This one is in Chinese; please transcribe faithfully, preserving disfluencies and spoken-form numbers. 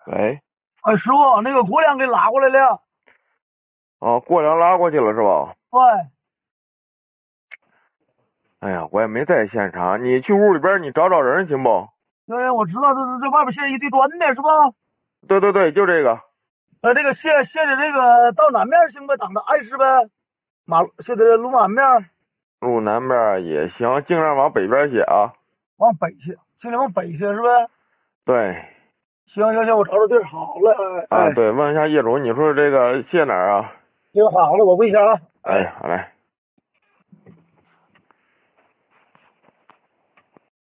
喂， 哎，师傅，那个国梁给拉过来了。 哦，过梁拉过去了是吧？ 对， 哎呀，我也没在现场，你去屋里边你找找人行不？ 对，我知道这这这外边现在一堆砖呢，是吧？ 对对对，就这个。 呃，这个卸卸的这个到南面行呗，挡着碍事呗。马路卸的路南面， 路南边也行，尽量往北边写啊。 往北卸，尽量往北卸是呗？ 对， 行行行，我找找地儿。好了，哎啊， 哎， 对，问一下业主，你说这个卸哪儿啊？ 行好了，我问一下啊，哎。 哎，好嘞。